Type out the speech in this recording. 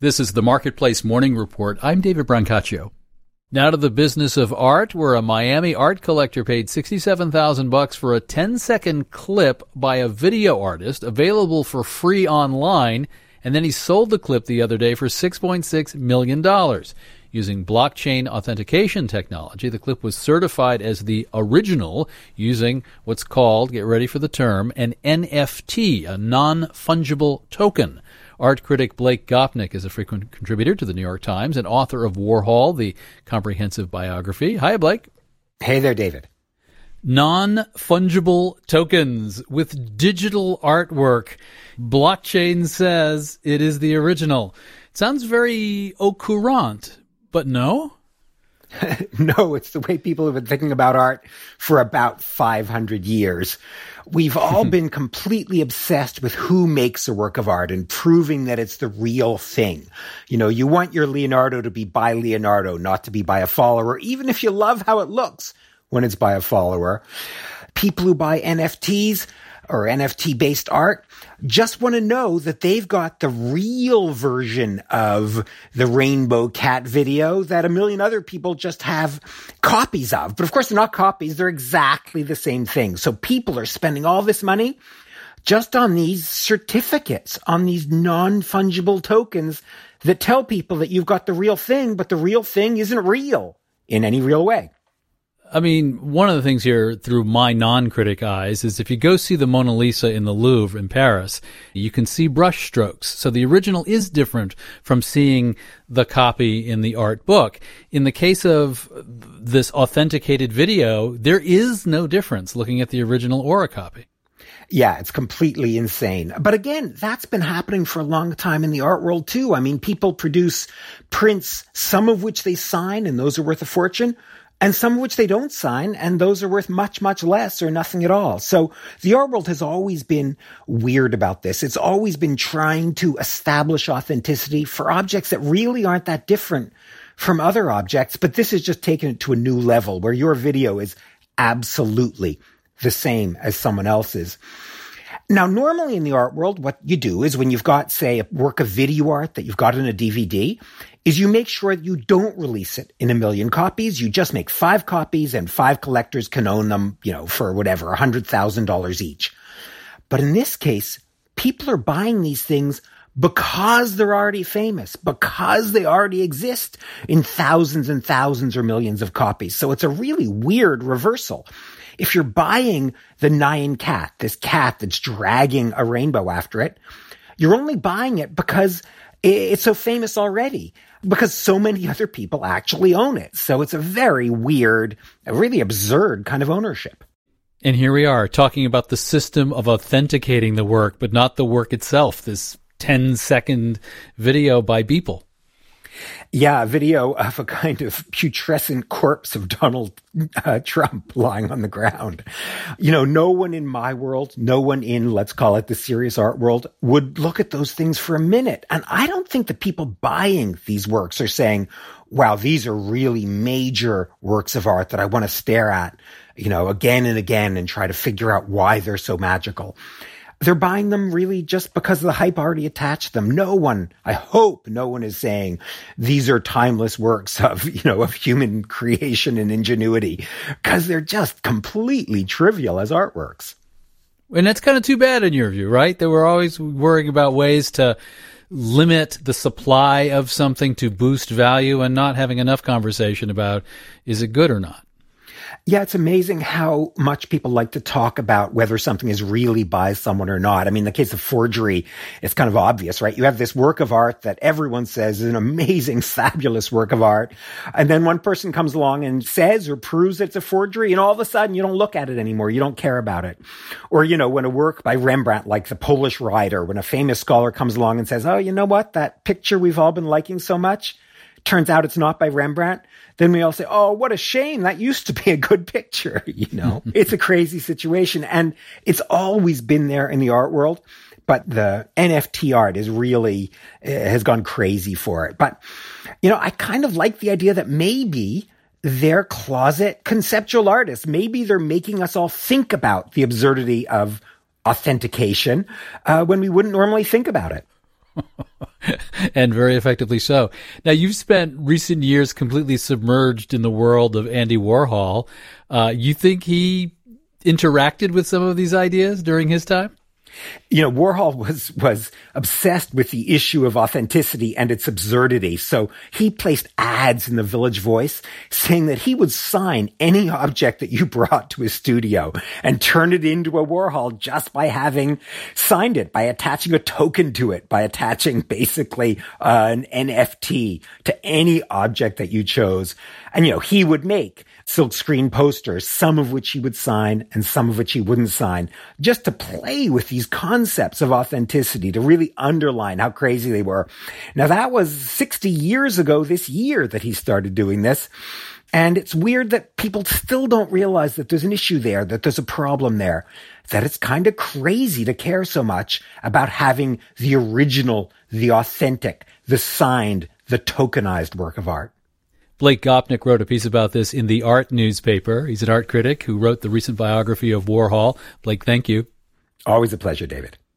This is the Marketplace Morning Report. I'm David Brancaccio. Now to the business of art, where a Miami art collector paid $67,000 for a 10-second clip by a video artist available for free online, and then he sold the clip the other day for $6.6 million. Using blockchain authentication technology, the clip was certified as the original using what's called, get ready for the term, an NFT, a non-fungible token. Art critic Blake Gopnik is a frequent contributor to the New York Times and author of Warhol, the comprehensive biography. Hi, Blake. Hey there, David. Non-fungible tokens with digital artwork. Blockchain says it is the original. It sounds very au courant, but no? No, it's the way people have been thinking about art for about 500 years. We've all been completely obsessed with who makes a work of art and proving that it's the real thing. You know, you want your Leonardo to be by Leonardo, not to be by a follower, even if you love how it looks when it's by a follower. People who buy NFTs or NFT-based art just want to know that they've got the real version of the Rainbow Cat video that a million other people just have copies of. But of course, they're not copies. They're exactly the same thing. So people are spending all this money just on these certificates, on these non-fungible tokens that tell people that you've got the real thing, but the real thing isn't real in any real way. I mean, one of the things here through my non-critic eyes is if you go see the Mona Lisa in the Louvre in Paris, you can see brush strokes. So the original is different from seeing the copy in the art book. In the case of this authenticated video, there is no difference looking at the original or a copy. Yeah, it's completely insane. But again, that's been happening for a long time in the art world too. I mean, people produce prints, some of which they sign, and those are worth a fortune, and some of which they don't sign, and those are worth much, much less or nothing at all. So the art world has always been weird about this. It's always been trying to establish authenticity for objects that really aren't that different from other objects, but this has just taken it to a new level where your video is absolutely the same as someone else's. Now, normally in the art world, what you do is when you've got, say, a work of video art that you've got in a DVD, is you make sure that you don't release it in 1 million copies. You just make 5 copies and 5 collectors can own them, you know, for whatever, $100,000 each. But in this case, people are buying these things because they're already famous, because they already exist in thousands and thousands or millions of copies. So it's a really weird reversal. If you're buying the Nyan cat, this cat that's dragging a rainbow after it, you're only buying it because it's so famous already, because so many other people actually own it. So it's a very weird, a really absurd kind of ownership. And here we are talking about the system of authenticating the work, but not the work itself, this 10-second video by Beeple. Yeah, a video of a kind of putrescent corpse of Donald Trump lying on the ground. You know, no one in my world, no one in, let's call it the serious art world, would look at those things for a minute. And I don't think the people buying these works are saying, wow, these are really major works of art that I want to stare at, you know, again and again and try to figure out why they're so magical. They're buying them really just because of the hype already attached to them. No one, I hope no one is saying these are timeless works of, you know, of human creation and ingenuity, because they're just completely trivial as artworks. And that's kind of too bad in your view, right? That we're always worrying about ways to limit the supply of something to boost value and not having enough conversation about, is it good or not? Yeah, it's amazing how much people like to talk about whether something is really by someone or not. I mean, in the case of forgery, it's kind of obvious, right? You have this work of art that everyone says is an amazing, fabulous work of art. And then one person comes along and says or proves it's a forgery, and all of a sudden you don't look at it anymore. You don't care about it. Or, you know, when a work by Rembrandt, like The Polish Rider, when a famous scholar comes along and says, oh, you know what? That picture we've all been liking so much, turns out it's not by Rembrandt. Then we all say, oh, what a shame. That used to be a good picture. You know, it's a crazy situation. And it's always been there in the art world. But the NFT art is really, has gone crazy for it. But, you know, I kind of like the idea that maybe they're closet conceptual artists. Maybe they're making us all think about the absurdity of authentication when we wouldn't normally think about it. And very effectively so. Now, you've spent recent years completely submerged in the world of Andy Warhol. You think he interacted with some of these ideas during his time? You know, Warhol was obsessed with the issue of authenticity and its absurdity. So he placed ads in the Village Voice saying that he would sign any object that you brought to his studio and turn it into a Warhol just by having signed it, by attaching a token to it, by attaching basically an NFT to any object that you chose. And, you know, he would make silkscreen posters, some of which he would sign and some of which he wouldn't sign, just to play with these concepts of authenticity, to really underline how crazy they were. Now, that was 60 years ago this year that he started doing this. And it's weird that people still don't realize that there's an issue there, that there's a problem there, that it's kind of crazy to care so much about having the original, the authentic, the signed, the tokenized work of art. Blake Gopnik wrote a piece about this in the Art newspaper. He's an art critic who wrote the recent biography of Warhol. Blake, thank you. Always a pleasure, David.